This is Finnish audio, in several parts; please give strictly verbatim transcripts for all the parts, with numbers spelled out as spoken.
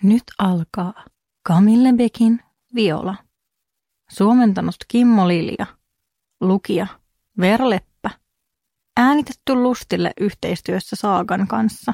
Nyt alkaa Camille Beckin Viola. Suomentanut Kimmo Lilja. Lukija Veera Leppä. Äänitetty Lustille yhteistyössä Saagan kanssa.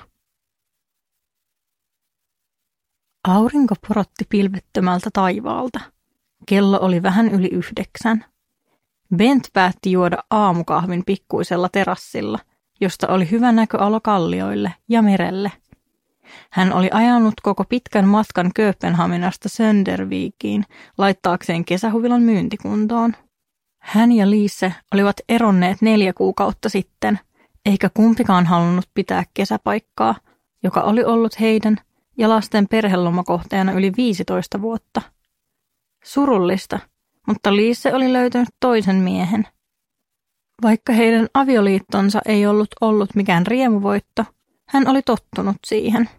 Aurinko porotti pilvettömältä taivaalta. Kello oli vähän yli yhdeksän. Bent päätti juoda aamukahvin pikkuisella terassilla, josta oli hyvä näköalo kallioille ja merelle. Hän oli ajanut koko pitkän matkan Kööpenhaminasta Söndervikiin laittaakseen kesähuvilan myyntikuntoon. Hän ja Lise olivat eronneet neljä kuukautta sitten, eikä kumpikaan halunnut pitää kesäpaikkaa, joka oli ollut heidän ja lasten perhelomakohteena yli viisitoista vuotta. Surullista, mutta Lise oli löytänyt toisen miehen. Vaikka heidän avioliittonsa ei ollut ollut mikään riemuvoitto, hän oli tottunut siihen.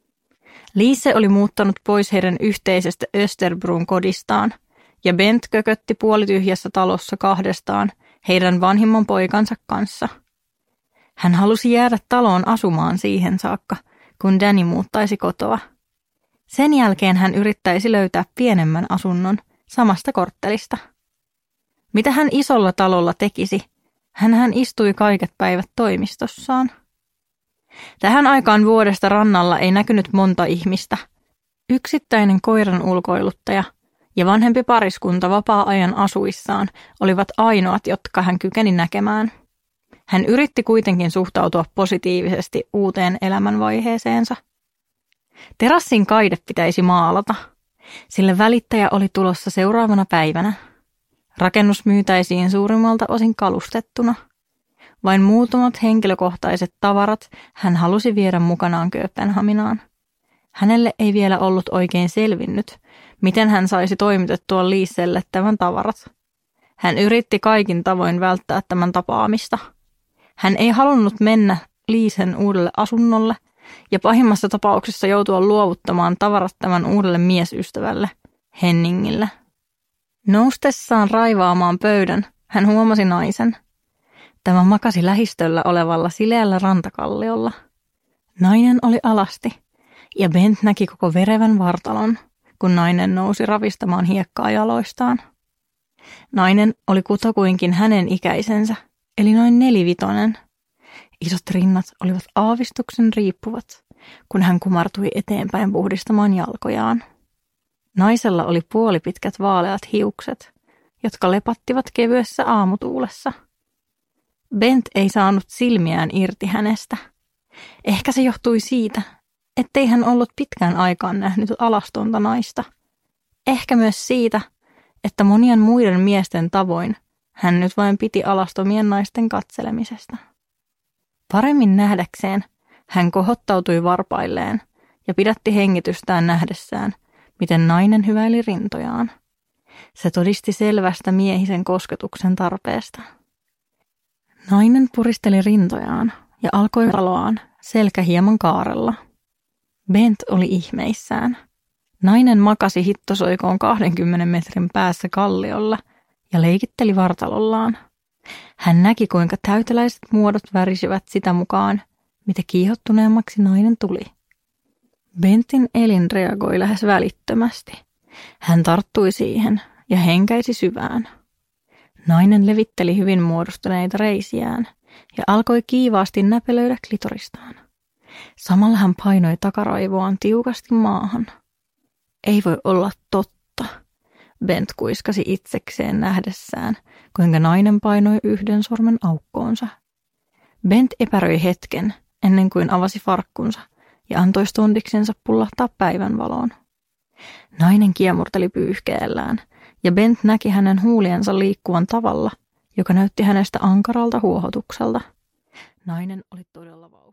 Lise oli muuttanut pois heidän yhteisestä Österbrun kodistaan, ja Bent kökötti puolityhjässä talossa kahdestaan heidän vanhimman poikansa kanssa. Hän halusi jäädä taloon asumaan siihen saakka, kun Danny muuttaisi kotoa. Sen jälkeen hän yrittäisi löytää pienemmän asunnon samasta korttelista. Mitä hän isolla talolla tekisi? Hänhän istui kaiket päivät toimistossaan. Tähän aikaan vuodesta rannalla ei näkynyt monta ihmistä. Yksittäinen koiran ulkoiluttaja ja vanhempi pariskunta vapaa-ajan asuissaan olivat ainoat, jotka hän kykeni näkemään. Hän yritti kuitenkin suhtautua positiivisesti uuteen elämänvaiheeseensa. Terassin kaide pitäisi maalata, sillä välittäjä oli tulossa seuraavana päivänä. Rakennus myytäisiin suurimmalta osin kalustettuna. Vain muutamat henkilökohtaiset tavarat hän halusi viedä mukanaan Kööpenhaminaan. Hänelle ei vielä ollut oikein selvinnyt, miten hän saisi toimitettua Liselle tämän tavarat. Hän yritti kaikin tavoin välttää tämän tapaamista. Hän ei halunnut mennä Lisen uudelle asunnolle ja pahimmassa tapauksessa joutua luovuttamaan tavarat tämän uudelle miesystävälle, Henningille. Noustessaan raivaamaan pöydän, hän huomasi naisen. Tämä makasi lähistöllä olevalla sileällä rantakalliolla. Nainen oli alasti, ja Bent näki koko verevän vartalon, kun nainen nousi ravistamaan hiekkaa jaloistaan. Nainen oli kutakuinkin hänen ikäisensä, eli noin nelivitonen. Isot rinnat olivat aavistuksen riippuvat, kun hän kumartui eteenpäin puhdistamaan jalkojaan. Naisella oli puolipitkät vaaleat hiukset, jotka lepattivat kevyessä aamutuulessa. Bent ei saanut silmiään irti hänestä. Ehkä se johtui siitä, ettei hän ollut pitkään aikaan nähnyt alastonta naista. Ehkä myös siitä, että monien muiden miesten tavoin hän nyt vain piti alastomien naisten katselemisesta. Paremmin nähdäkseen hän kohottautui varpailleen ja pidätti hengitystään nähdessään, miten nainen hyväili rintojaan. Se todisti selvästä miehisen kosketuksen tarpeesta. Nainen puristeli rintojaan ja alkoi valoaan selkä hieman kaarella. Bent oli ihmeissään. Nainen makasi hittosoikoon kahdenkymmenen metrin päässä kalliolla ja leikitteli vartalollaan. Hän näki, kuinka täyteläiset muodot värisivät sitä mukaan, mitä kiihottuneemmaksi nainen tuli. Bentin elin reagoi lähes välittömästi. Hän tarttui siihen ja henkäisi syvään. Nainen levitteli hyvin muodostuneita reisiään ja alkoi kiivaasti näpelöidä klitoristaan. Samalla hän painoi takaraivoaan tiukasti maahan. Ei voi olla totta, Bent kuiskasi itsekseen nähdessään, kuinka nainen painoi yhden sormen aukkoonsa. Bent epäröi hetken ennen kuin avasi farkkunsa ja antoi stondiksensa pullahtaa päivänvaloon. Nainen kiemurteli pyyhkeellään ja Bent näki hänen huuliensa liikkuvan tavalla, joka näytti hänestä ankaralta huohotukselta. Nainen oli todella vauhti.